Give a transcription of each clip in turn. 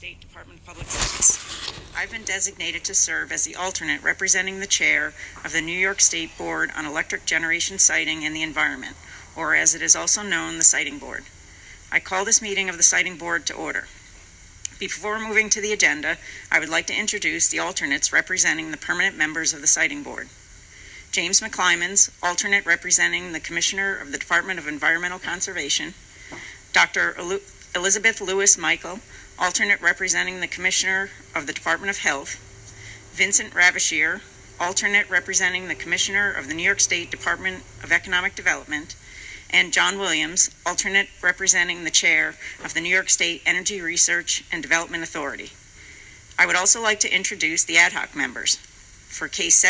State Department of Public Service. I've been designated to serve as the alternate representing the chair of the New York State Board on Electric Generation Siting and the Environment, or as it is also known, the Siting Board. I call this meeting of the Siting Board to order. Before moving to the agenda, I would like to introduce the alternates representing the permanent members of the Siting Board. James McClymans, alternate representing the Commissioner of the Department of Environmental Conservation. Dr. Elizabeth Lewis Michael, alternate representing the Commissioner of the Department of Health. Vincent Ravashear, alternate representing the Commissioner of the New York State Department of Economic Development. And John Williams, alternate representing the Chair of the New York State Energy Research and Development Authority. I would also like to introduce the ad hoc members. For case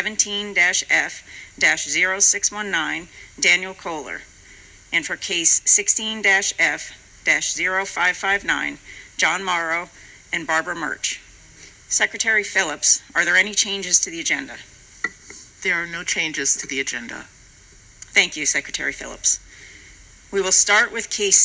17-F-0619, Daniel Kohler. And for case 16-F-0559, John Morrow and Barbara Murch. Secretary Phillips, are there any changes to the agenda? There are no changes to the agenda. Thank you, Secretary Phillips. We will start with case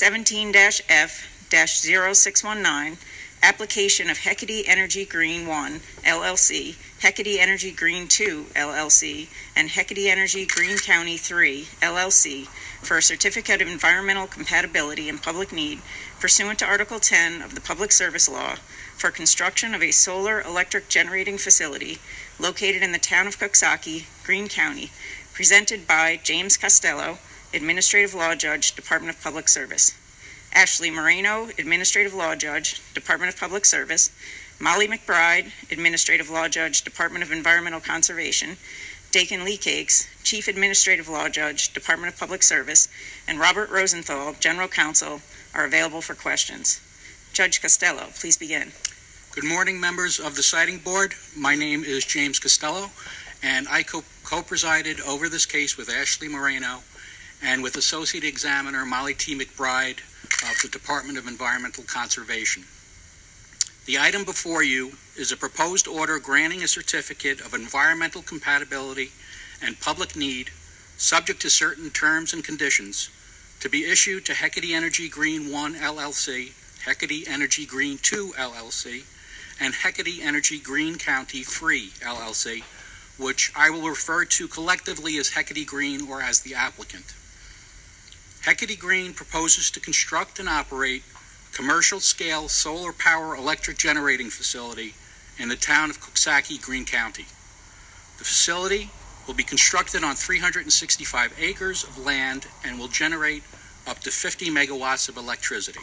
17-F-0619, application of Hecate Energy Green 1, LLC, Hecate Energy Green 2, LLC, and Hecate Energy Green County 3, LLC, for a certificate of environmental compatibility and public need pursuant to Article 10 of the Public Service Law for construction of a solar electric generating facility located in the town of Coxsackie, Greene County, presented by James Costello, Administrative Law Judge, Department of Public Service. Ashley Moreno, Administrative Law Judge, Department of Public Service. Molly McBride, Administrative Law Judge, Department of Environmental Conservation. Dakin Lee Cakes, Chief Administrative Law Judge, Department of Public Service. And Robert Rosenthal, General Counsel, are available for questions. Judge Costello, please begin. Good morning, members of the Siting Board. My name is James Costello, and I co-presided over this case with Ashley Moreno and with Associate Examiner Molly T. McBride of the Department of Environmental Conservation. The item before you is a proposed order granting a certificate of environmental compatibility and public need, subject to certain terms and conditions, to be issued to Hecate Energy Green 1 LLC, Hecate Energy Green 2 LLC, and Hecate Energy Green County 3 LLC, which I will refer to collectively as Hecate Green or as the applicant. Hecate Green proposes to construct and operate a commercial-scale solar power electric generating facility in the town of Coxsackie, Greene County. The facility will be constructed on 365 acres of land and will generate up to 50 megawatts of electricity.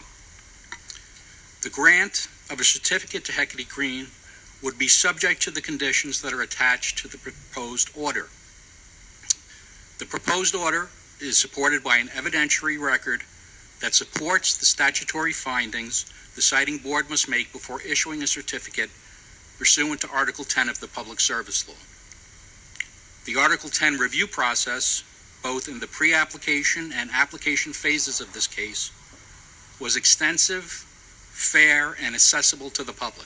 The grant of a certificate to Hecate Green would be subject to the conditions that are attached to the proposed order. The proposed order is supported by an evidentiary record that supports the statutory findings the Siting Board must make before issuing a certificate pursuant to Article 10 of the Public Service Law. The Article 10 review process, both in the pre-application and application phases of this case, was extensive, fair, and accessible to the public.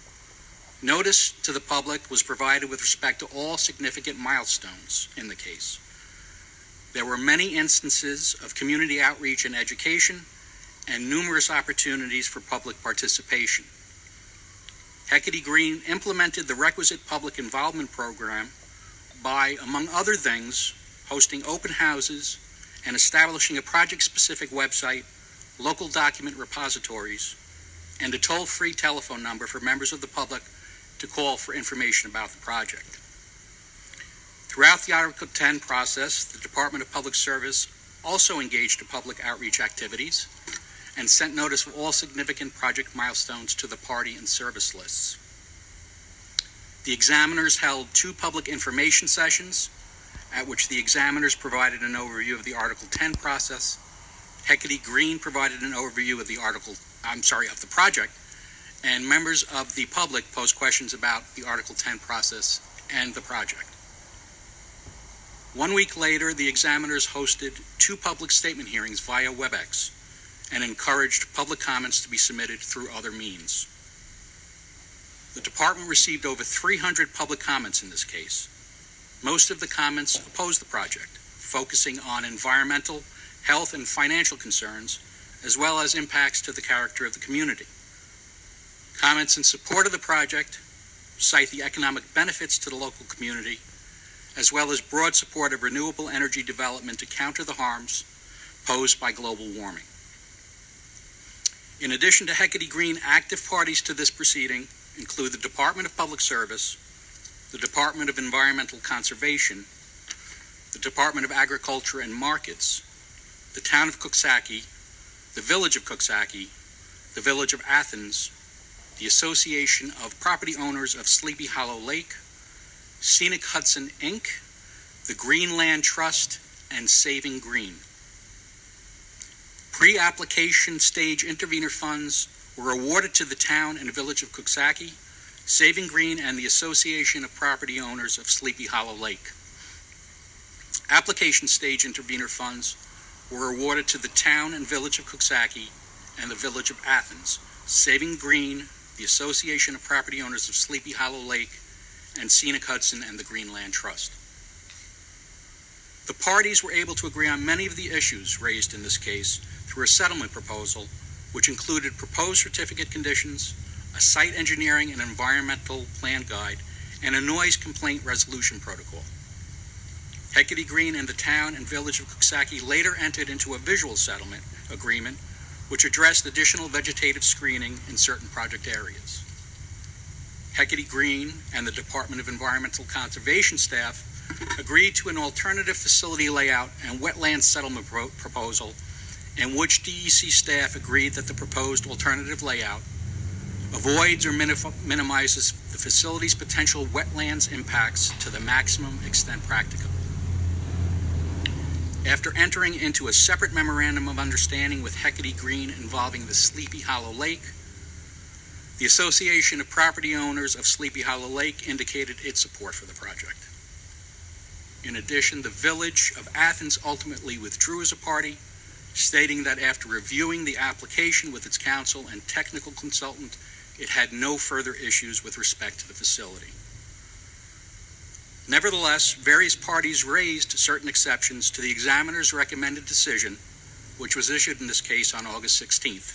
Notice to the public was provided with respect to all significant milestones in the case. There were many instances of community outreach and education and numerous opportunities for public participation. Hecate Green implemented the requisite public involvement program by, among other things, hosting open houses and establishing a project-specific website, local document repositories, and a toll-free telephone number for members of the public to call for information about the project. Throughout the Article 10 process, the Department of Public Service also engaged in public outreach activities and sent notice of all significant project milestones to the party and service lists. The examiners held 2 public information sessions at which the examiners provided an overview of the Article 10 process. Hecate Green provided an overview of the project, and members of the public posed questions about the Article 10 process and the project. 1 week later, the examiners hosted 2 public statement hearings via WebEx and encouraged public comments to be submitted through other means. The department received over 300 public comments in this case. Most of the comments opposed the project, focusing on environmental, health, and financial concerns, as well as impacts to the character of the community. Comments in support of the project cite the economic benefits to the local community, as well as broad support of renewable energy development to counter the harms posed by global warming. In addition to Hecate Green, active parties to this proceeding include the Department of Public Service, the Department of Environmental Conservation, the Department of Agriculture and Markets, the Town of Coxsackie, the Village of Coxsackie, the Village of Athens, the Association of Property Owners of Sleepy Hollow Lake, Scenic Hudson, Inc., the Greenland Trust, and Saving Green. Pre-application stage intervenor funds were awarded to the Town and Village of Coxsackie, Saving Green, and the Association of Property Owners of Sleepy Hollow Lake. Application stage intervenor funds were awarded to the Town and Village of Coxsackie and the Village of Athens, Saving Green, the Association of Property Owners of Sleepy Hollow Lake, and Scenic Hudson and the Greenland Trust. The parties were able to agree on many of the issues raised in this case through a settlement proposal, which included proposed certificate conditions, a site engineering and environmental plan guide, and a noise complaint resolution protocol. Hecate Green and the Town and Village of Coxsackie later entered into a visual settlement agreement which addressed additional vegetative screening in certain project areas. Hecate Green and the Department of Environmental Conservation staff agreed to an alternative facility layout and wetland settlement proposal, in which DEC staff agreed that the proposed alternative layout avoids or minimizes the facility's potential wetlands impacts to the maximum extent practicable. After entering into a separate memorandum of understanding with Hecate Green involving the Sleepy Hollow Lake, the Association of Property Owners of Sleepy Hollow Lake indicated its support for the project. In addition, the Village of Athens ultimately withdrew as a party, stating that after reviewing the application with its counsel and technical consultant, it had no further issues with respect to the facility. Nevertheless, various parties raised certain exceptions to the examiner's recommended decision, which was issued in this case on August 16th.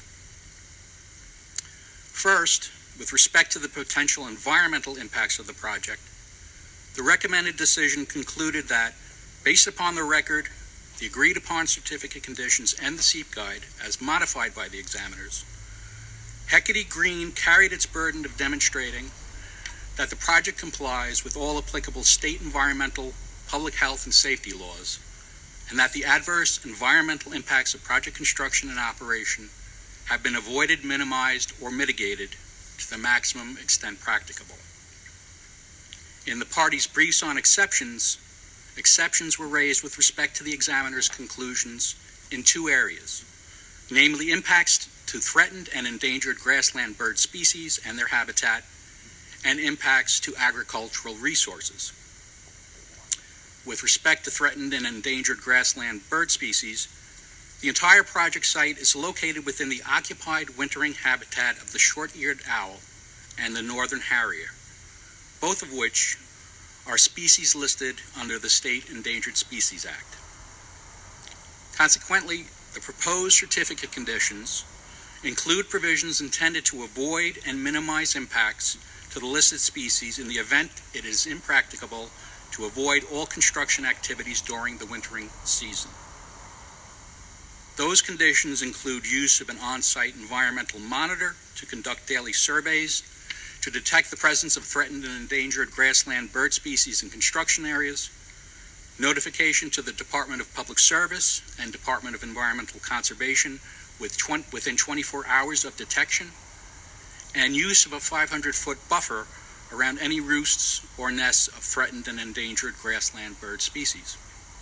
First, with respect to the potential environmental impacts of the project, the recommended decision concluded that, based upon the record, the agreed-upon certificate conditions, and the SEEP guide, as modified by the examiners, Hecate Green carried its burden of demonstrating that the project complies with all applicable state environmental, public health, and safety laws, and that the adverse environmental impacts of project construction and operation have been avoided, minimized, or mitigated to the maximum extent practicable. In the parties' briefs on exceptions were raised with respect to the examiner's conclusions in two areas, namely impacts to threatened and endangered grassland bird species and their habitat, and impacts to agricultural resources. With respect to threatened and endangered grassland bird species, the entire project site is located within the occupied wintering habitat of the short-eared owl and the northern harrier, both of which are species listed under the State Endangered Species Act. Consequently, the proposed certificate conditions include provisions intended to avoid and minimize impacts to the listed species in the event it is impracticable to avoid all construction activities during the wintering season. Those conditions include use of an on-site environmental monitor to conduct daily surveys, to detect the presence of threatened and endangered grassland bird species in construction areas, notification to the Department of Public Service and Department of Environmental Conservation within 24 hours of detection, and use of a 500-foot buffer around any roosts or nests of threatened and endangered grassland bird species.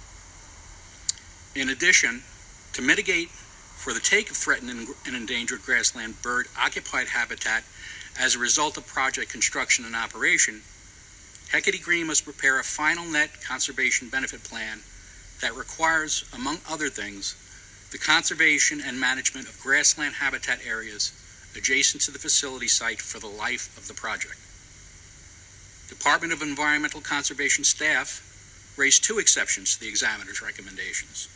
In addition, to mitigate for the take of threatened and endangered grassland bird occupied habitat as a result of project construction and operation, Hecate Green must prepare a final net conservation benefit plan that requires, among other things, the conservation and management of grassland habitat areas adjacent to the facility site for the life of the project. Department of Environmental Conservation staff raised two exceptions to the examiner's recommendations.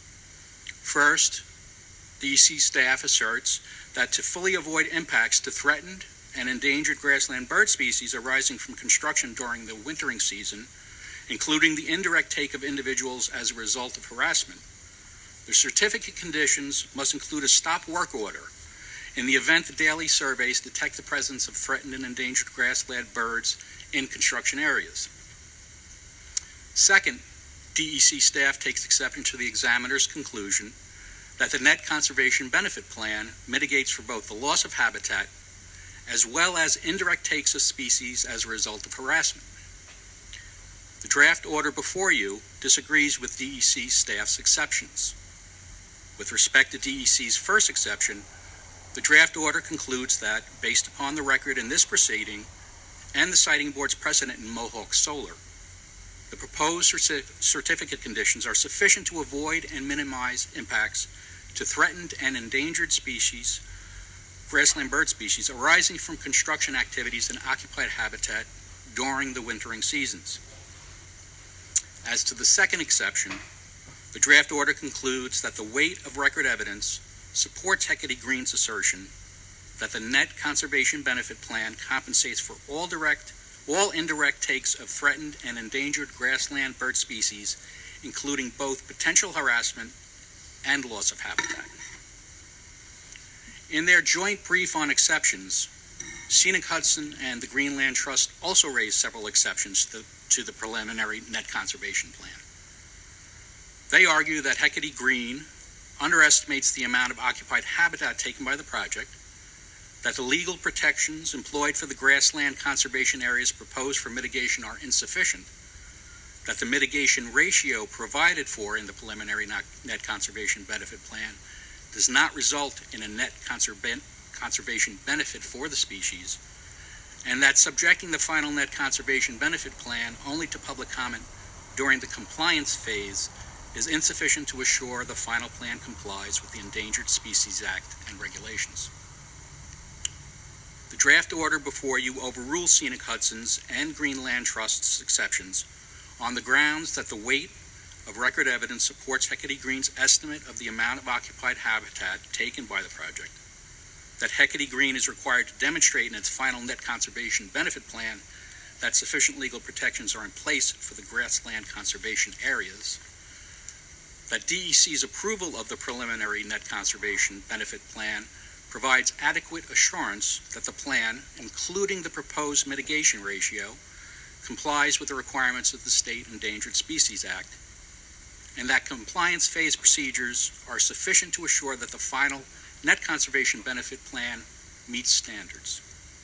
First, DEC staff asserts that to fully avoid impacts to threatened and endangered grassland bird species arising from construction during the wintering season, including the indirect take of individuals as a result of harassment. The certificate conditions must include a stop work order in the event the daily surveys detect the presence of threatened and endangered grassland birds in construction areas. Second, DEC staff takes exception to the examiner's conclusion that the net conservation benefit plan mitigates for both the loss of habitat as well as indirect takes of species as a result of harassment. The draft order before you disagrees with DEC staff's exceptions. With respect to DEC's first exception, the draft order concludes that, based upon the record in this proceeding and the Siting Board's precedent in Mohawk Solar, the proposed certificate conditions are sufficient to avoid and minimize impacts to threatened and endangered species, grassland bird species, arising from construction activities in occupied habitat during the wintering seasons. As to the second exception, the draft order concludes that the weight of record evidence supports Hecate Green's assertion that the net conservation benefit plan compensates for all indirect takes of threatened and endangered grassland bird species, including both potential harassment and loss of habitat. In their joint brief on exceptions, Scenic Hudson and the Greenland Trust also raised several exceptions to the preliminary net conservation plan. They argue that Hecate Green underestimates the amount of occupied habitat taken by the project, that the legal protections employed for the grassland conservation areas proposed for mitigation are insufficient, that the mitigation ratio provided for in the preliminary net conservation benefit plan does not result in a net conservation benefit for the species, and that subjecting the final net conservation benefit plan only to public comment during the compliance phase is insufficient to assure the final plan complies with the Endangered Species Act and regulations. The draft order before you overrules Scenic Hudson's and Greenland Trust's exceptions on the grounds that the weight of record evidence supports Hecate Green's estimate of the amount of occupied habitat taken by the project, that Hecate Green is required to demonstrate in its final net conservation benefit plan that sufficient legal protections are in place for the grassland conservation areas, that DEC's approval of the preliminary net conservation benefit plan provides adequate assurance that the plan, including the proposed mitigation ratio, complies with the requirements of the State Endangered Species Act, and that compliance phase procedures are sufficient to assure that the final net conservation benefit plan meets standards.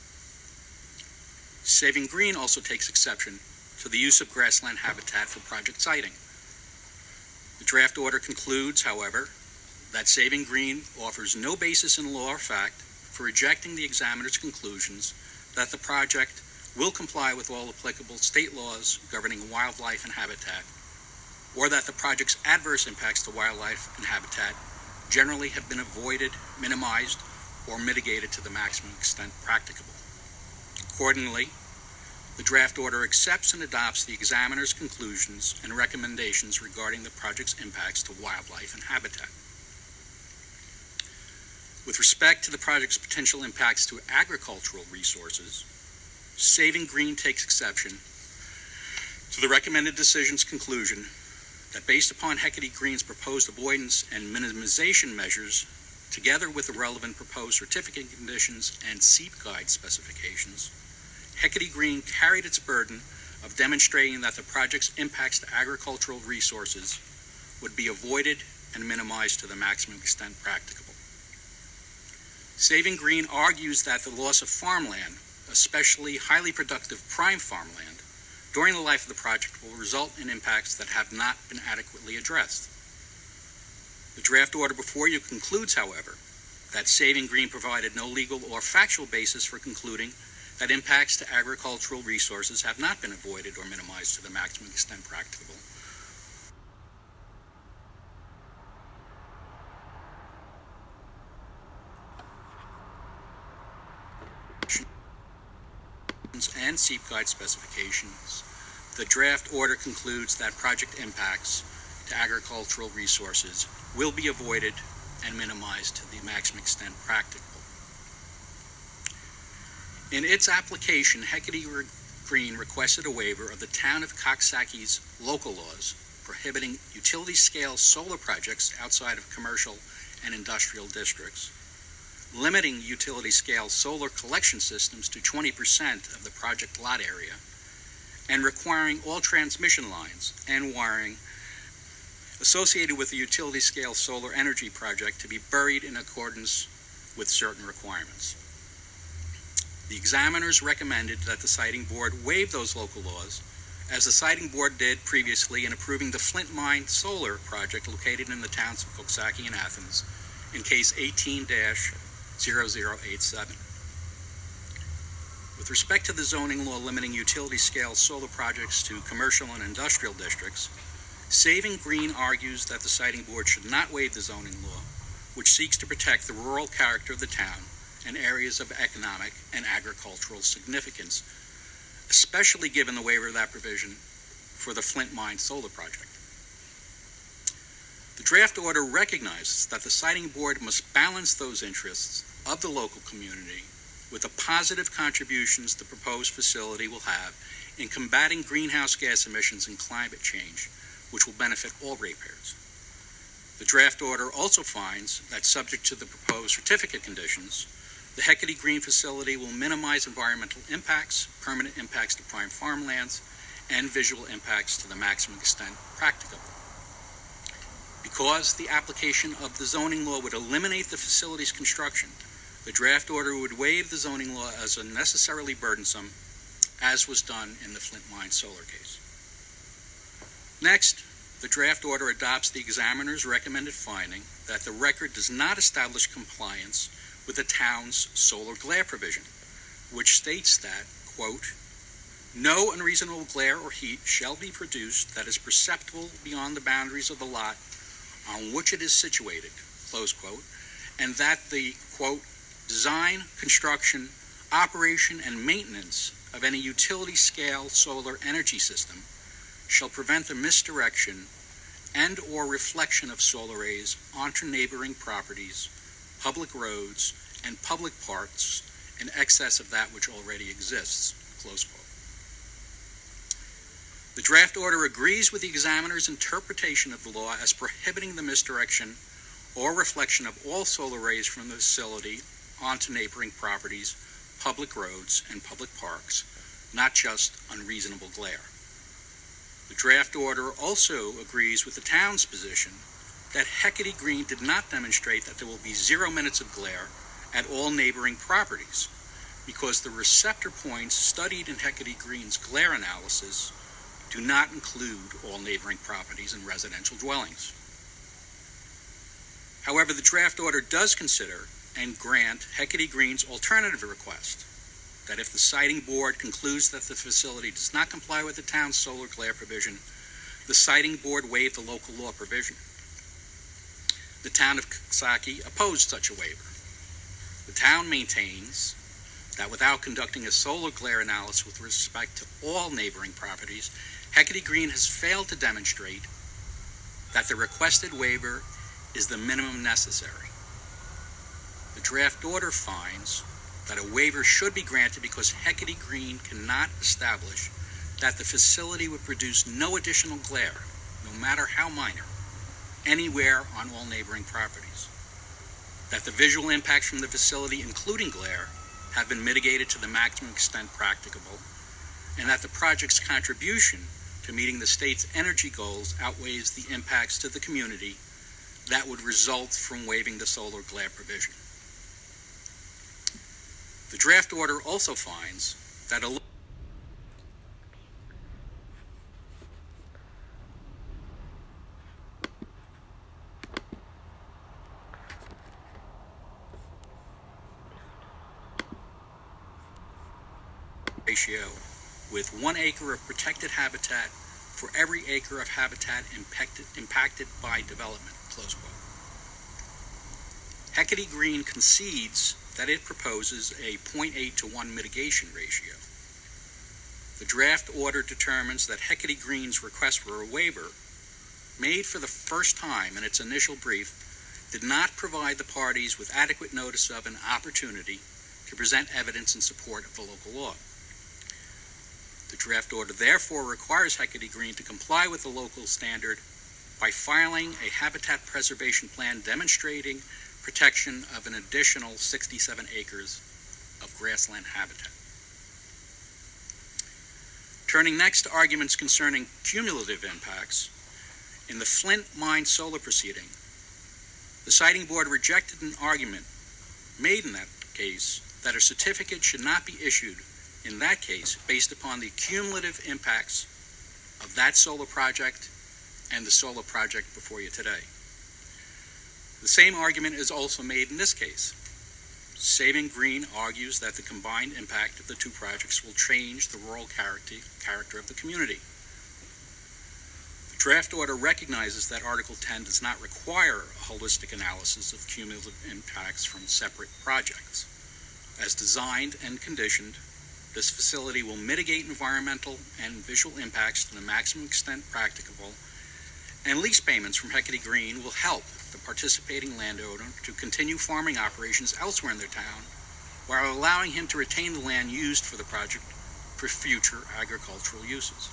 Saving Green also takes exception to the use of grassland habitat for project siting. The draft order concludes, however, that Saving Green offers no basis in law or fact for rejecting the examiner's conclusions that the project will comply with all applicable state laws governing wildlife and habitat, or that the project's adverse impacts to wildlife and habitat generally have been avoided, minimized, or mitigated to the maximum extent practicable. Accordingly, the draft order accepts and adopts the examiner's conclusions and recommendations regarding the project's impacts to wildlife and habitat. With respect to the project's potential impacts to agricultural resources, Saving Green takes exception to the recommended decision's conclusion that based upon Hecate Green's proposed avoidance and minimization measures, together with the relevant proposed certificate conditions and SEEP guide specifications, Hecate Green carried its burden of demonstrating that the project's impacts to agricultural resources would be avoided and minimized to the maximum extent practicable. Saving Green argues that the loss of farmland, especially highly productive prime farmland, during the life of the project will result in impacts that have not been adequately addressed. The draft order before you concludes, however, that Saving Green provided no legal or factual basis for concluding that impacts to agricultural resources have not been avoided or minimized to the maximum extent practicable. And SEEP guide specifications, the draft order concludes that project impacts to agricultural resources will be avoided and minimized to the maximum extent practicable. In its application, Hecate Green requested a waiver of the town of Coxsackie's local laws prohibiting utility-scale solar projects outside of commercial and industrial districts, limiting utility-scale solar collection systems to 20% of the project lot area, and requiring all transmission lines and wiring associated with the utility-scale solar energy project to be buried in accordance with certain requirements. The examiners recommended that the Siting Board waive those local laws, as the Siting Board did previously in approving the Flint Mine Solar project located in the towns of Coxsackie and Athens in case 18-0087. With respect to the zoning law limiting utility-scale solar projects to commercial and industrial districts, Saving Green argues that the Siting Board should not waive the zoning law, which seeks to protect the rural character of the town and areas of economic and agricultural significance, especially given the waiver of that provision for the Flint Mine Solar project. The draft order recognizes that the Siting Board must balance those interests of the local community with the positive contributions the proposed facility will have in combating greenhouse gas emissions and climate change, which will benefit all ratepayers. The draft order also finds that, subject to the proposed certificate conditions, the Hecate Green facility will minimize environmental impacts, permanent impacts to prime farmlands, and visual impacts to the maximum extent practicable. Because the application of the zoning law would eliminate the facility's construction, the draft order would waive the zoning law as unnecessarily burdensome, as was done in the Flint Mine Solar case. Next, the draft order adopts the examiner's recommended finding that the record does not establish compliance with the town's solar glare provision, which states that, quote, "No unreasonable glare or heat shall be produced that is perceptible beyond the boundaries of the lot on which it is situated," close quote, and that the, quote, "design, construction, operation, and maintenance of any utility-scale solar energy system shall prevent the misdirection and or reflection of solar rays onto neighboring properties, public roads, and public parks in excess of that which already exists," close quote. The draft order agrees with the examiner's interpretation of the law as prohibiting the misdirection or reflection of all solar rays from the facility onto neighboring properties, public roads, and public parks, not just unreasonable glare. The draft order also agrees with the town's position that Hecate Green did not demonstrate that there will be 0 minutes of glare at all neighboring properties, because the receptor points studied in Hecate Green's glare analysis do not include all neighboring properties and residential dwellings. However, the draft order does consider and grant Hecate Green's alternative request that if the Siting Board concludes that the facility does not comply with the town's solar glare provision, the Siting Board waive the local law provision. The town of Coxsackie opposed such a waiver. The town maintains that without conducting a solar glare analysis with respect to all neighboring properties, Hecate Green has failed to demonstrate that the requested waiver is the minimum necessary. The draft order finds that a waiver should be granted because Hecate Green cannot establish that the facility would produce no additional glare, no matter how minor, anywhere on all neighboring properties, that the visual impacts from the facility, including glare, have been mitigated to the maximum extent practicable, and that the project's contribution to meeting the state's energy goals outweighs the impacts to the community that would result from waiving the solar glare provision. The draft order also finds that a ratio with 1 acre of protected habitat for every acre of habitat impacted by development, close quote. Hecate Green concedes that it proposes a 0.8 to 1 mitigation ratio. The draft order determines that Hecate Green's request for a waiver, made for the first time in its initial brief, did not provide the parties with adequate notice of an opportunity to present evidence in support of the local law. The draft order therefore requires Hecate Green to comply with the local standard by filing a habitat preservation plan demonstrating protection of an additional 67 acres of grassland habitat. Turning next to arguments concerning cumulative impacts, in the Flint Mine solar proceeding, the Siting Board rejected an argument made in that case that a certificate should not be issued in that case based upon the cumulative impacts of that solar project and the solar project before you today. The same argument is also made in this case. Saving Green argues that the combined impact of the two projects will change the rural character of the community. The draft order recognizes that Article 10 does not require a holistic analysis of cumulative impacts from separate projects. As designed and conditioned, this facility will mitigate environmental and visual impacts to the maximum extent practicable, and lease payments from Hecate Green will help the participating landowner to continue farming operations elsewhere in their town while allowing him to retain the land used for the project for future agricultural uses.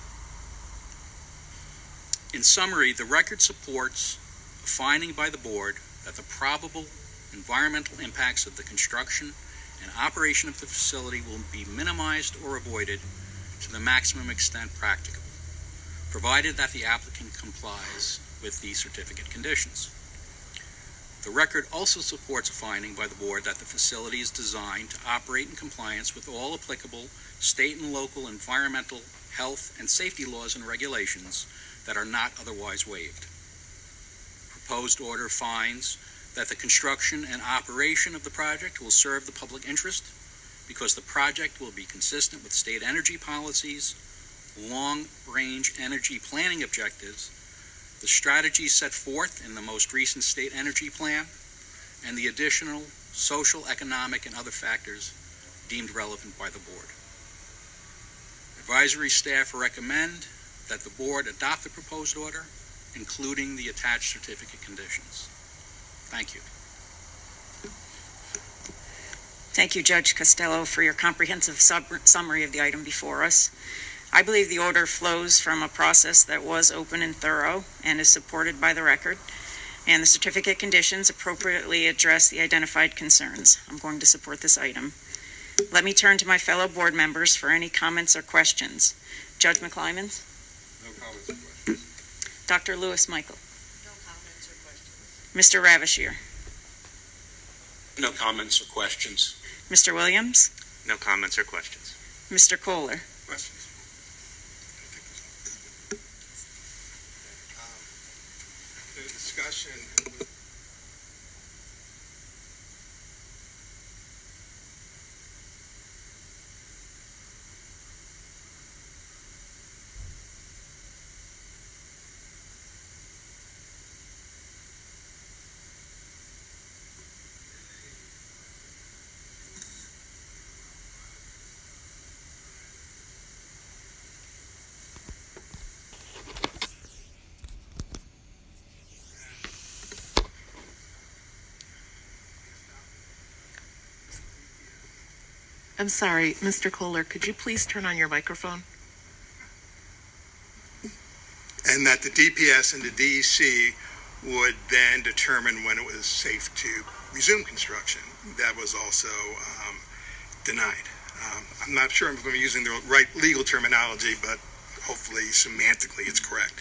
In summary, the record supports a finding by the board that the probable environmental impacts of the construction and operation of the facility will be minimized or avoided to the maximum extent practicable, provided that the applicant complies with the certificate conditions. The record also supports a finding by the board that the facility is designed to operate in compliance with all applicable state and local environmental, health, and safety laws and regulations that are not otherwise waived. Proposed order finds that the construction and operation of the project will serve the public interest because the project will be consistent with state energy policies, long-range energy planning objectives, the strategies set forth in the most recent state energy plan, and the additional social, economic, and other factors deemed relevant by the board. Advisory staff recommend that the board adopt the proposed order, including the attached certificate conditions. Thank you. Thank you, Judge Costello, for your comprehensive summary of the item before us. I believe the order flows from a process that was open and thorough and is supported by the record, and the certificate conditions appropriately address the identified concerns. I'm going to support this item. Let me turn to my fellow board members for any comments or questions. Judge McClymans? No comments or questions. Dr. Lewis Michael? No comments or questions. Mr. Ravishir? No comments or questions. Mr. Williams? No comments or questions. Mr. Kohler? Questions? The discussion. I'm sorry, Mr. Kohler, could you please turn on your microphone? And that the DPS and the DEC would then determine when it was safe to resume construction. That was also denied. I'm not sure if I'm using the right legal terminology, but hopefully semantically it's correct.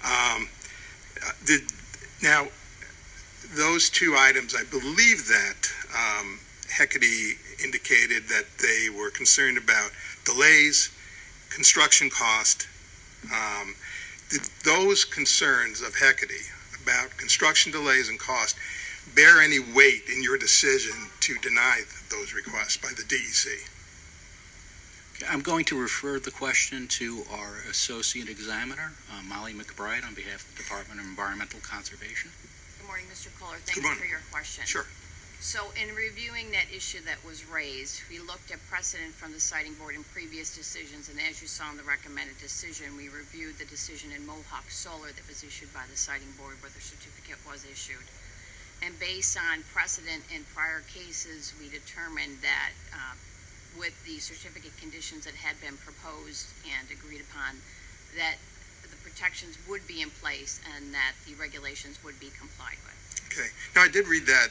Now, those two items, I believe that Hecate indicated that they were concerned about delays, construction cost. Did those concerns of Hecate about construction delays and cost bear any weight in your decision to deny those requests by the DEC? I'm going to refer the question to our Associate Examiner, Molly McBride, on behalf of the Department of Environmental Conservation. Good morning, Mr. Kohler. Thank you for your question. Sure. So in reviewing that issue that was raised, we looked at precedent from the Siting Board in previous decisions, and as you saw in the recommended decision, we reviewed the decision in Mohawk Solar that was issued by the Siting Board where the certificate was issued. And based on precedent in prior cases, we determined that with the certificate conditions that had been proposed and agreed upon, that the protections would be in place and that the regulations would be complied with. Okay. Now, I did read that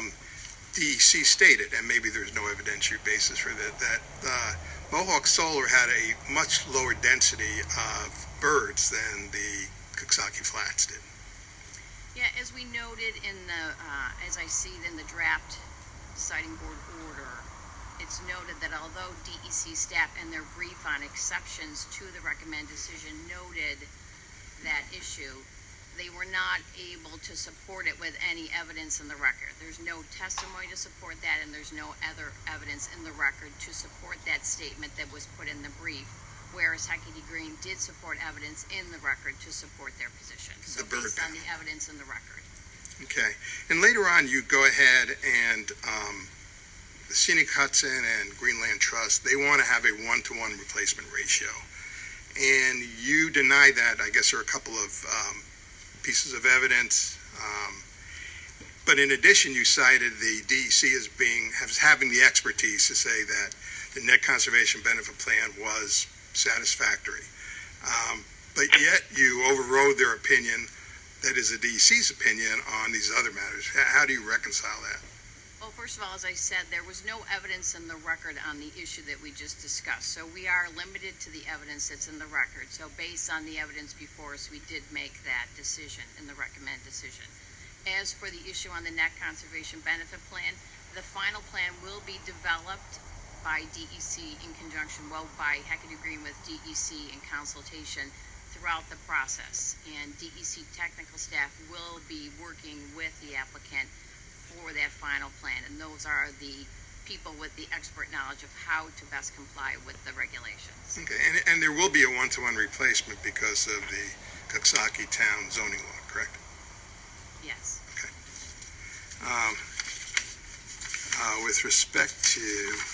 DEC stated, and maybe there's no evidentiary basis for that Mohawk Solar had a much lower density of birds than the Coxsackie Flats did. Yeah, as we noted in the, as I see it in the draft siting board order, it's noted that although DEC staff in their brief on exceptions to the recommended decision noted that issue, they were not able to support it with any evidence in the record. There's no testimony to support that, and there's no other evidence in the record to support that statement that was put in the brief, whereas Hecate Green did support evidence in the record to support their position. So based on the evidence in the record. Okay. And later on, you go ahead and the Scenic Hudson and Greenland Trust, they want to have a one-to-one replacement ratio. And you deny that. I guess there are a couple of pieces of evidence. But in addition, you cited the DEC as having the expertise to say that the net conservation benefit plan was satisfactory. But yet you overrode their opinion, that is the DEC's opinion, on these other matters. How do you reconcile that? Well, first of all, as I said, there was no evidence in the record on the issue that we just discussed. So we are limited to the evidence that's in the record. So based on the evidence before us, we did make that decision in the recommended decision. As for the issue on the net conservation benefit plan, the final plan will be developed by DEC in conjunction, by Hecate Green with DEC in consultation throughout the process. And DEC technical staff will be working with the applicant for that final plan. And those are the people with the expert knowledge of how to best comply with the regulations. Okay, and there will be a one-to-one replacement because of the Coxsackie Town zoning law, correct? Yes. Okay. With respect to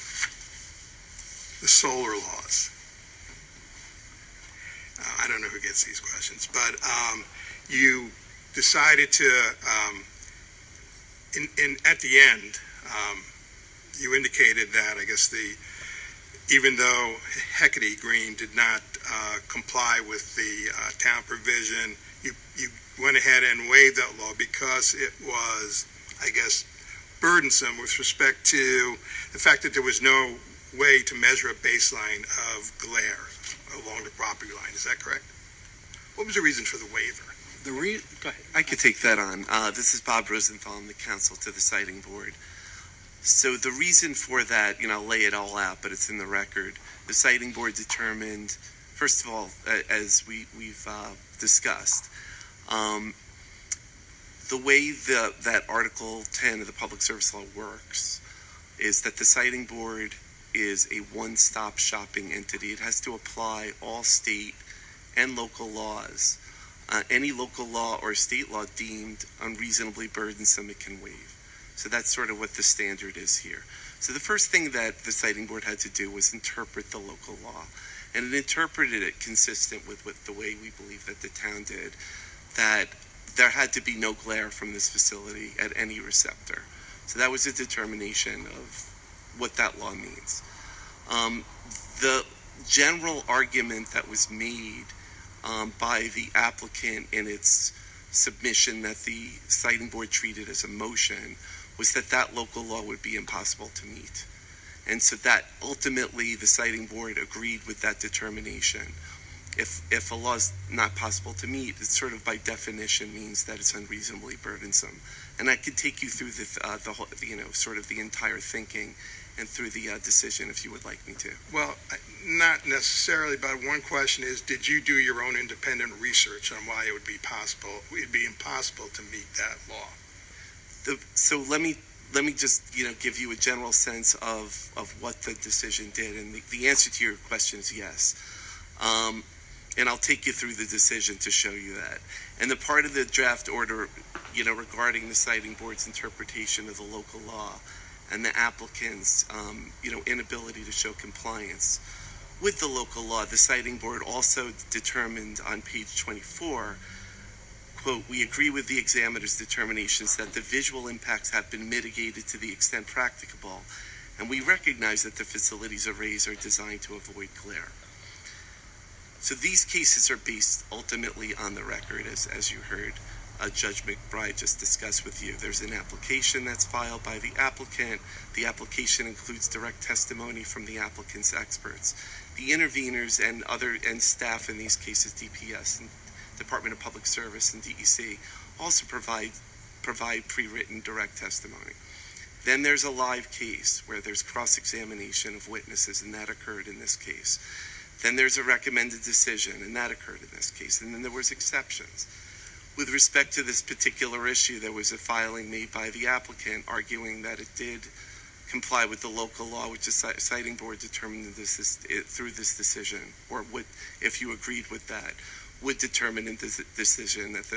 the solar laws, I don't know who gets these questions, but you decided to, at the end, you indicated that, I guess, even though Hecate Green did not comply with the town provision, you went ahead and waived that law because it was, I guess, burdensome with respect to the fact that there was no way to measure a baseline of glare along the property line. Is that correct? What was the reason for the waiver? Go ahead. I could take that on. This is Bob Rosenthal. I'm the counsel to the siting board. So the reason for that, I'll lay it all out, but it's in the record. The siting board determined, first of all, as we've discussed, the way that Article 10 of the Public Service Law works is that the siting board is a one-stop shopping entity. It has to apply all state and local laws. Any local law or state law deemed unreasonably burdensome, it can waive. So that's sort of what the standard is here. So the first thing that the siting board had to do was interpret the local law. And it interpreted it consistent with the way we believe that the town did, that there had to be no glare from this facility at any receptor. So that was a determination of what that law means. The general argument that was made by the applicant in its submission that the siting board treated as a motion was that local law would be impossible to meet. And so that ultimately the siting board agreed with that determination. If a law is not possible to meet, it sort of by definition means that it's unreasonably burdensome. And I could take you through the whole, sort of the entire thinking and through the decision if you would like me to. Well, not necessarily, but one question is, did you do your own independent research on why it would be impossible to meet that law? So let me just give you a general sense of what the decision did, and the answer to your question is yes. And I'll take you through the decision to show you that. And the part of the draft order, regarding the siting board's interpretation of the local law and the applicant's, inability to show compliance with the local law, the siting board also determined on page 24, quote, "We agree with the examiner's determinations that the visual impacts have been mitigated to the extent practicable, and we recognize that the facility's arrays are designed to avoid glare." So these cases are based ultimately on the record, as you heard Judge McBride just discussed with you. There's an application that's filed by the applicant. The application includes direct testimony from the applicant's experts. The interveners and staff in these cases, DPS and Department of Public Service and DEC, also provide pre-written direct testimony. Then there's a live case where there's cross-examination of witnesses, and that occurred in this case. Then there's a recommended decision, and that occurred in this case. And then there was exceptions. With respect to this particular issue, there was a filing made by the applicant arguing that it did comply with the local law, which the citing board determined through this decision, or would, if you agreed with that, would determine in this decision that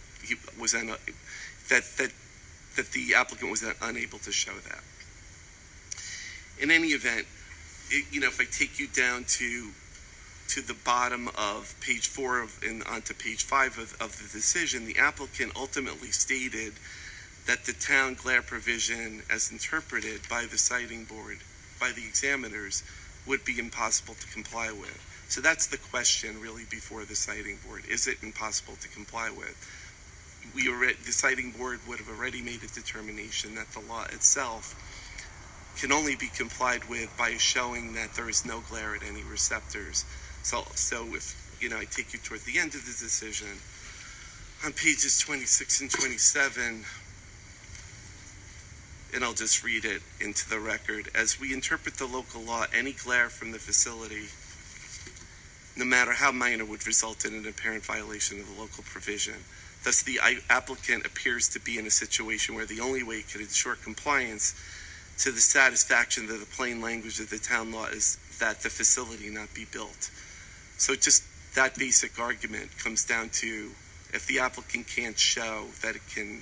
the applicant was unable to show that. In any event, if I take you down to the bottom of page 4 and onto page 5 of the decision, the applicant ultimately stated that the town glare provision, as interpreted by the citing board, by the examiners, would be impossible to comply with. So that's the question really before the citing board. Is it impossible to comply with? The citing board would have already made a determination that the law itself can only be complied with by showing that there is no glare at any receptors. So if, I take you toward the end of the decision, on pages 26 and 27, and I'll just read it into the record. As we interpret the local law, any glare from the facility, no matter how minor, would result in an apparent violation of the local provision. Thus, the applicant appears to be in a situation where the only way it could ensure compliance to the satisfaction of the plain language of the town law is that the facility not be built. So just that basic argument comes down to, if the applicant can't show that it can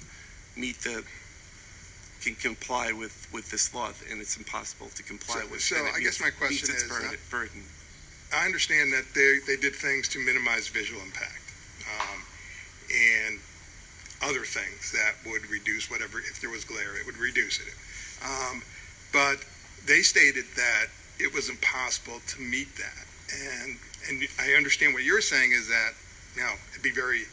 comply with this law, and it's impossible to comply with. So I guess my question is, burden. I understand that they did things to minimize visual impact, and other things that would reduce whatever, if there was glare, it would reduce it. But they stated that it was impossible to meet that. And I understand what you're saying is that, it'd be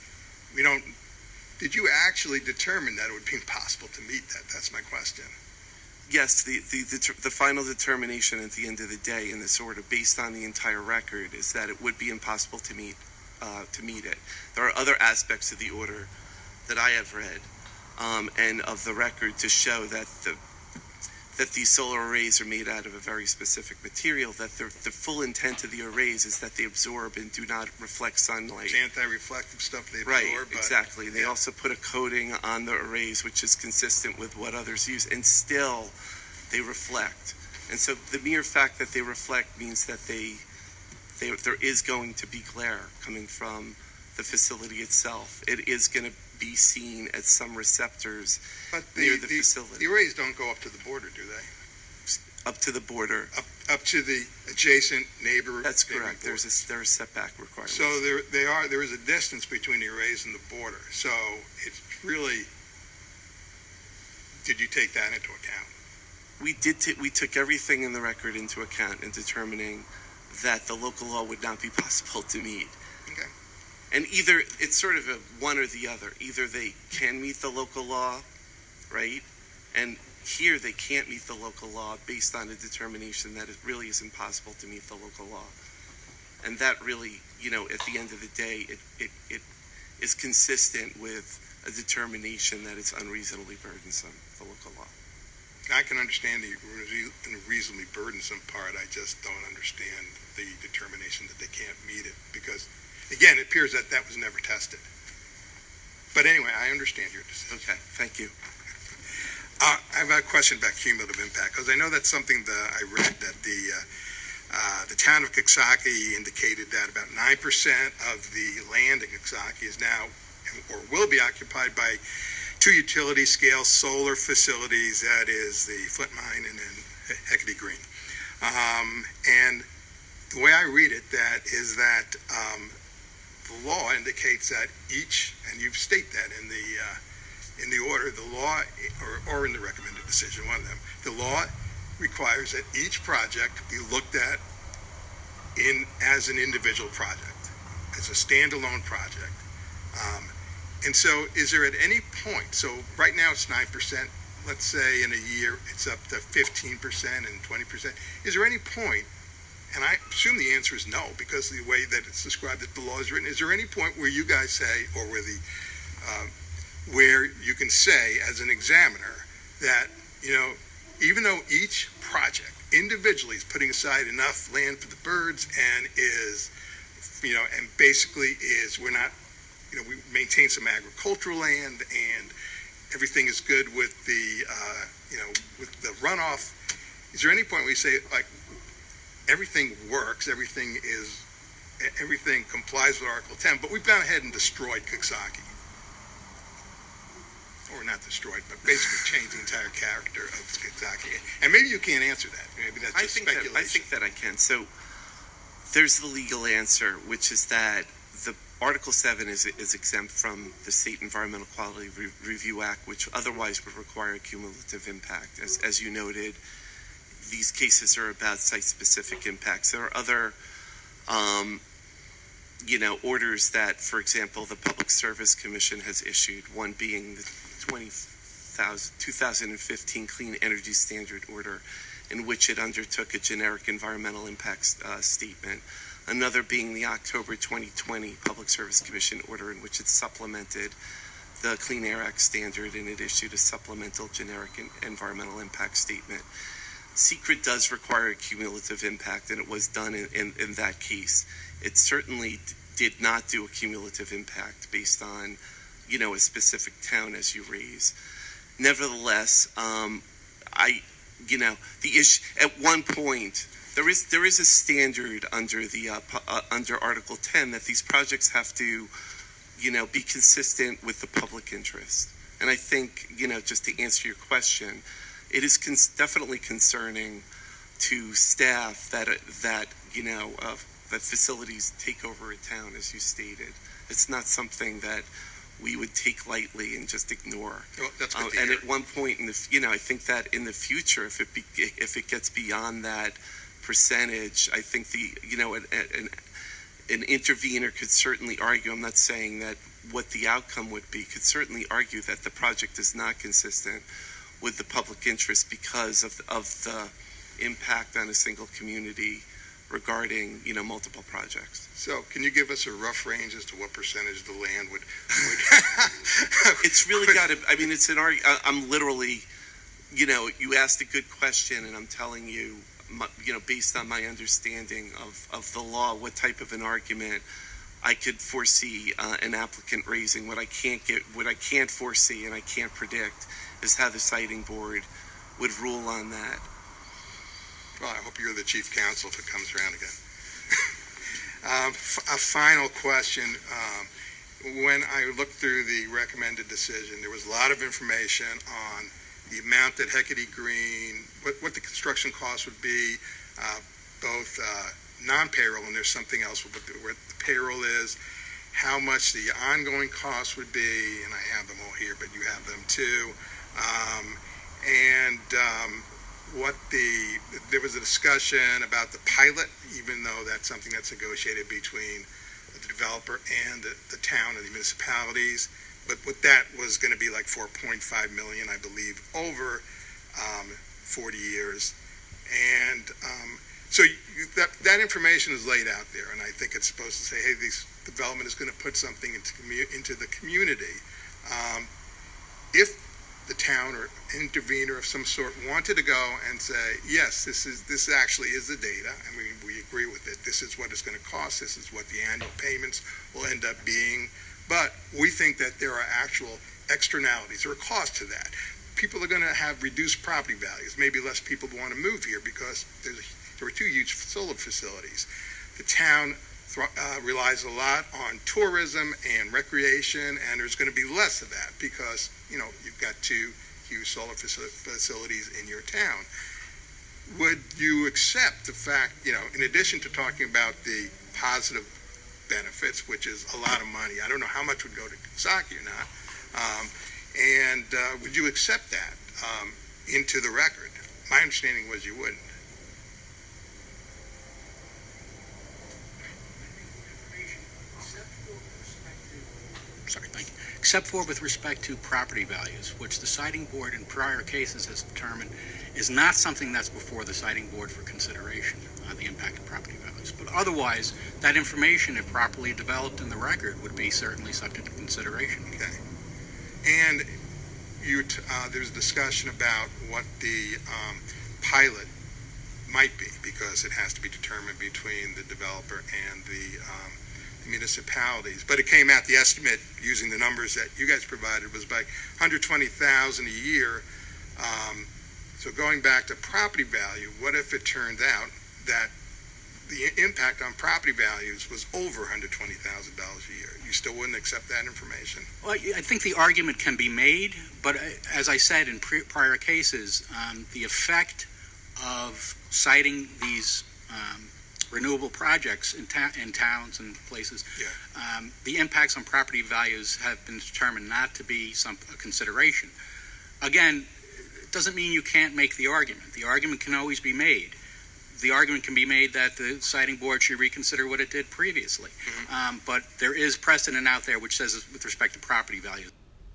did you actually determine that it would be impossible to meet that? That's my question. Yes, the final determination at the end of the day in this order, based on the entire record, is that it would be impossible to meet it. There are other aspects of the order that I have read and of the record to show that these solar arrays are made out of a very specific material, that the full intent of the arrays is that they absorb and do not reflect sunlight. It's anti-reflective stuff they absorb. Right, exactly. They also put a coating on the arrays which is consistent with what others use, and still they reflect. And so the mere fact that they reflect means that there is going to be glare coming from the facility itself. It is going to be seen at some receptors near the facility. The arrays don't go up to the border, do they? Up to the border. Up to the adjacent neighbor. That's correct. There are setback requirements. So there is a distance between the arrays and the border. So it's really, did you take that into account? We took everything in the record into account in determining that the local law would not be possible to meet. Okay. And either it's sort of a one or the other. Either they can meet the local law, right? And here they can't meet the local law based on a determination that it really is impossible to meet the local law. And that really, at the end of the day, it is consistent with a determination that it's unreasonably burdensome, the local law. I can understand the reasonably burdensome part. I just don't understand the determination that they can't meet it because, again, it appears that was never tested. But anyway, I understand your decision. Okay, thank you. I have a question about cumulative impact because I know that's something that I read that the town of Coxsackie indicated that about 9% of the land in Coxsackie is now or will be occupied by 2 utility scale solar facilities, that is the Flint Mine and then Hecate Green. And the way I read it, that is that the law indicates that each, and you state that in the order, the law, or in the recommended decision, one of them, the law requires that each project be looked at as an individual project, as a standalone project. And so is there at any point, so right now it's 9%, let's say in a year it's up to 15% and 20%. Is there any point, and I assume the answer is no, because of the way that it's described that the law is written, is there any point where you guys say, or where you can say as an examiner that, even though each project individually is putting aside enough land for the birds and is, and basically is, we're not, we maintain some agricultural land and everything is good with the, with the runoff. Is there any point where you say, like, everything works, everything complies with Article 10, but we've gone ahead and destroyed Coxsackie? Or not destroyed, but basically changed the entire character of Coxsackie. And maybe you can't answer that. Maybe that's just speculation. I think that I can. So there's the legal answer, which is that the Article 7 is exempt from the State Environmental Quality Review Act, which otherwise would require a cumulative impact. As you noted, these cases are about site-specific impacts. There are other, orders that, for example, the Public Service Commission has issued, one being the 2015 Clean Energy Standard Order, in which it undertook a generic environmental impact statement. Another being the October 2020 Public Service Commission order, in which it supplemented the Clean Air Act standard and it issued a supplemental generic environmental impact statement. Secret does require a cumulative impact, and it was done in that case. It certainly did not do a cumulative impact based on, a specific town, as you raise. Nevertheless, the issue at one point, there is a standard under the under Article 10 that these projects have to, be consistent with the public interest. And I think, just to answer your question, it is definitely concerning to staff that facilities take over a town, as you stated. It's not something that we would take lightly and just ignore. Well, that's good to and hear. at one point, I think that in the future, if it gets beyond that percentage, I think an intervener could certainly argue. I'm not saying that what the outcome would be. Could certainly argue that the project is not consistent with the public interest because of the impact on a single community regarding, multiple projects. So can you give us a rough range as to what percentage of the land would It's really got to, it's an argument. I'm literally, you asked a good question, and I'm telling you, based on my understanding of the law, what type of an argument I could foresee an applicant raising. What I can't foresee and I can't predict is how the siting board would rule on that. Well, I hope you're the chief counsel if it comes around again. A final question. When I looked through the recommended decision, there was a lot of information on the amount that Hecate Green, what the construction cost would be, both non-payroll, and there's something else what the payroll is, how much the ongoing cost would be, and I have them all here, but you have them too, there was a discussion about the pilot, even though that's something that's negotiated between the developer and the town and the municipalities, but what that was going to be like $4.5 million, I believe, over 40 years. And so that information is laid out there, and I think it's supposed to say, hey, this development is going to put something into the community. If the town or intervener of some sort wanted to go and say, yes, this actually is the data, and we agree with it. This is what it's going to cost. This is what the annual payments will end up being. But we think that there are actual externalities or a cost to that. People are going to have reduced property values. Maybe less people want to move here because there are two huge solar facilities. The town relies a lot on tourism and recreation, and there's going to be less of that because, you've got two huge solar facilities in your town. Would you accept the fact, in addition to talking about the positive benefits, which is a lot of money. I don't know how much would go to Coxsackie or not. Would you accept that into the record? My understanding was you wouldn't. Except for with respect to property values, which the Citing Board in prior cases has determined is not something that's before the Citing Board for consideration, the impact of property values. But otherwise, that information, if properly developed in the record, would be certainly subject to consideration. Okay. And there's a discussion about what the pilot might be, because it has to be determined between the developer and the municipalities. But it came out, the estimate using the numbers that you guys provided was by $120,000 a year. So going back to property value, what if it turned out that the impact on property values was over $120,000 a year? You still wouldn't accept that information? Well, I think the argument can be made, but as I said in prior cases, the effect of citing these renewable projects in towns and places, the impacts on property values have been determined not to be a consideration. Again, it doesn't mean you can't make the argument. The argument can always be made. The argument can be made that the Citing Board should reconsider what it did previously. But there is precedent out there which says, with respect to property values,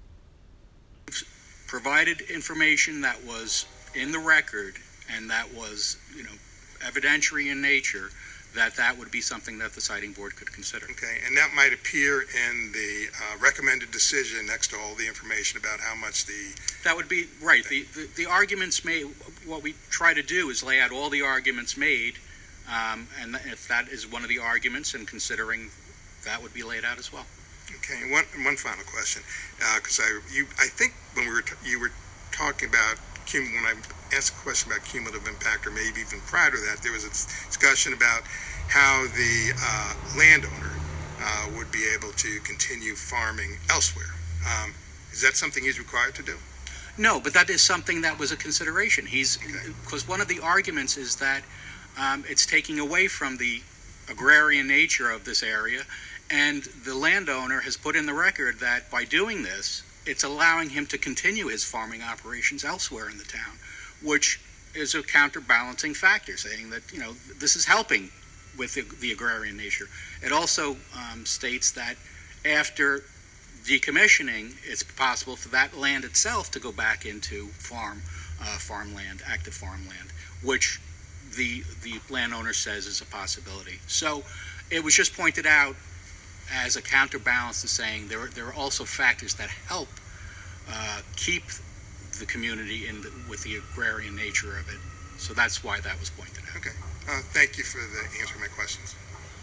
provided information that was in the record and that was, evidentiary in nature, that would be something that the Citing Board could consider. Okay, and that might appear in the recommended decision next to all the information about how much That would be right. The arguments made, what we try to do is lay out all the arguments made, and if that is one of the arguments, and considering that would be laid out as well. Okay, and one final question, because I think when you were talking about when I asked a question about cumulative impact, or maybe even prior to that, there was a discussion about how the landowner would be able to continue farming elsewhere. Is that something he's required to do? No, but that is something that was a consideration. Because one of the arguments is that it's taking away from the agrarian nature of this area, and the landowner has put in the record that by doing this, it's allowing him to continue his farming operations elsewhere in the town, which is a counterbalancing factor, saying that, this is helping with the agrarian nature. It also states that after decommissioning, it's possible for that land itself to go back into farmland, active farmland, which the landowner says is a possibility. So it was just pointed out as a counterbalance to saying there are also factors that help keep the community with the agrarian nature of it. So that's why that was pointed out. Okay. Thank you for answering my questions.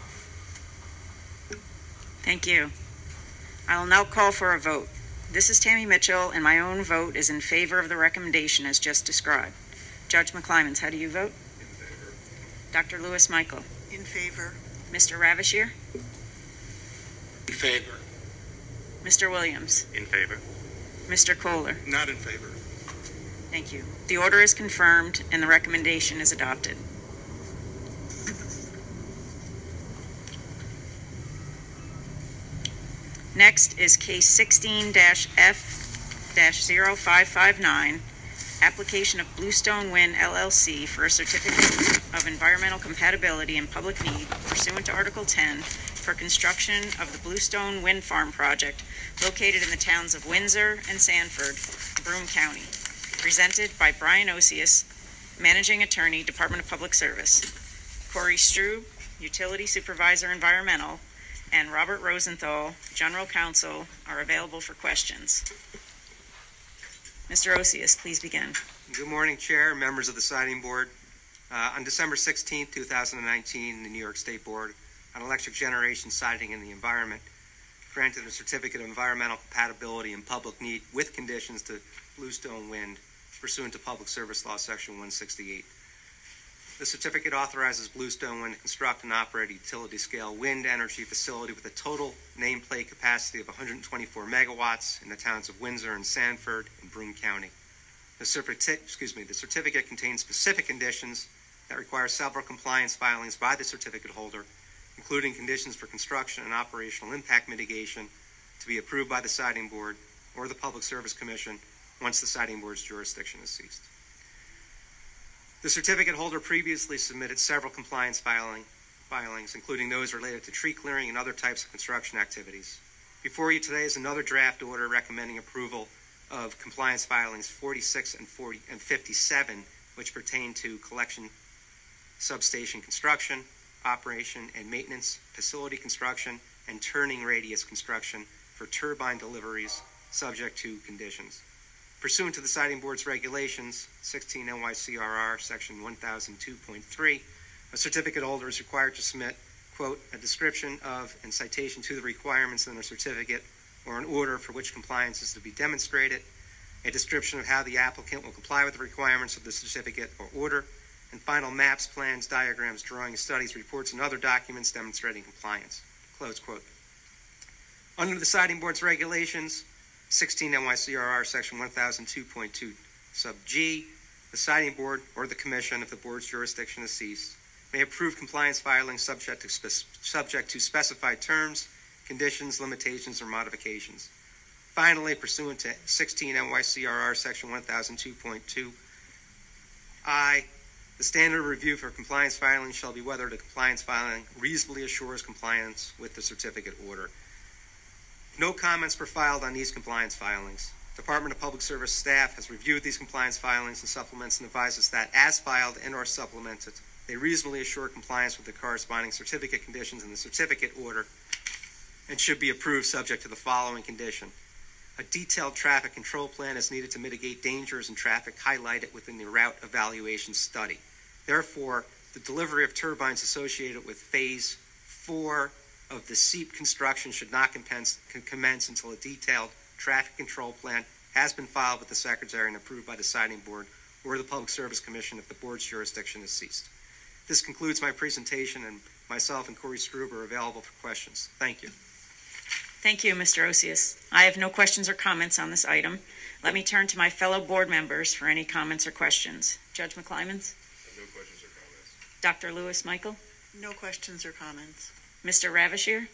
Thank you. I will now call for a vote. This is Tammy Mitchell, and my own vote is in favor of the recommendation as just described. Judge McClymans, how do you vote? In favor. Dr. Lewis Michael? In favor. Mr. Ravishir? In favor. Mr. Williams? In favor. Mr. Kohler? Not in favor. Thank you. The order is confirmed and the recommendation is adopted. Next is case 16-F-0559, application of Bluestone Wind LLC for a certificate of environmental compatibility and public need pursuant to Article 10 for construction of the Bluestone Wind Farm project located in the towns of Windsor and Sanford, Broome County. Presented by Brian Osius, Managing Attorney, Department of Public Service. Corey Strube, Utility Supervisor Environmental, and Robert Rosenthal, General Counsel, are available for questions. Mr. Osius, please begin. Good morning, Chair, members of the Citing Board. On December 16, 2019, the New York State Board on Electric Generation, Siting, and the Environment granted a certificate of environmental compatibility and public need with conditions to Bluestone Wind pursuant to Public Service Law Section 168. The certificate authorizes Bluestone Wind to construct and operate a utility-scale wind energy facility with a total nameplate capacity of 124 megawatts in the towns of Windsor and Sanford in Broome County. The certificate contains specific conditions that require several compliance filings by the certificate holder including conditions for construction and operational impact mitigation, to be approved by the Siding Board or the Public Service Commission once the Siding Board's jurisdiction is ceased. The certificate holder previously submitted several compliance filings, including those related to tree clearing and other types of construction activities. Before you today is another draft order recommending approval of compliance filings 46 and 57, which pertain to collection substation construction, operation and maintenance, facility construction, and turning radius construction for turbine deliveries subject to conditions. Pursuant to the Siding Board's regulations, 16 NYCRR section 1002.3, a certificate holder is required to submit, quote, a description of and citation to the requirements in the certificate or an order for which compliance is to be demonstrated, a description of how the applicant will comply with the requirements of the certificate or order, and final maps, plans, diagrams, drawings, studies, reports, and other documents demonstrating compliance, close quote. Under the Siding Board's regulations, 16 NYCRR section 1002.2 sub G, the Siding Board or the Commission, if the Board's jurisdiction is ceased, may approve compliance filings subject to specified terms, conditions, limitations, or modifications. Finally, pursuant to 16 NYCRR section 1002.2 I, the standard of review for compliance filing shall be whether the compliance filing reasonably assures compliance with the certificate order. No comments were filed on these compliance filings. Department of Public Service staff has reviewed these compliance filings and supplements and advises that, as filed and or supplemented, they reasonably assure compliance with the corresponding certificate conditions in the certificate order and should be approved subject to the following condition. A detailed traffic control plan is needed to mitigate dangers in traffic highlighted within the route evaluation study. Therefore, the delivery of turbines associated with Phase 4 of the SEEP construction should not commence until a detailed traffic control plan has been filed with the Secretary and approved by the Siding Board or the Public Service Commission if the Board's jurisdiction is ceased. This concludes my presentation, and myself and Corey Strube are available for questions. Thank you. Thank you, Mr. Osius. I have no questions or comments on this item. Let me turn to my fellow board members for any comments or questions. Judge McClymans? No questions or comments. Dr. Lewis Michael? No questions or comments. Mr. Ravishir?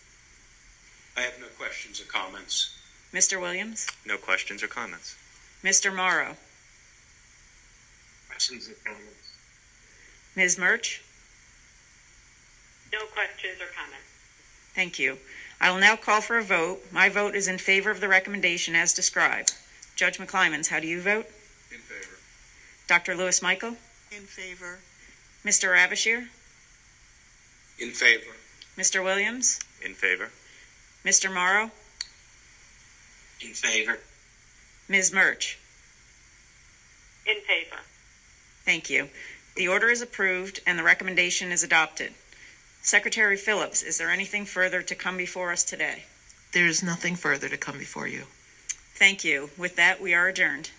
I have no questions or comments. Mr. Williams? No questions or comments. Mr. Morrow? Questions or comments. Ms. Murch? No questions or comments. Thank you. I will now call for a vote. My vote is in favor of the recommendation as described. Judge McClymans, how do you vote? In favor. Dr. Lewis Michael? In favor. Mr. Ravishir? In favor. Mr. Williams? In favor. Mr. Morrow? In favor. Ms. Murch? In favor. Thank you. The order is approved and the recommendation is adopted. Secretary Phillips, is there anything further to come before us today? There is nothing further to come before you. Thank you. With that, we are adjourned.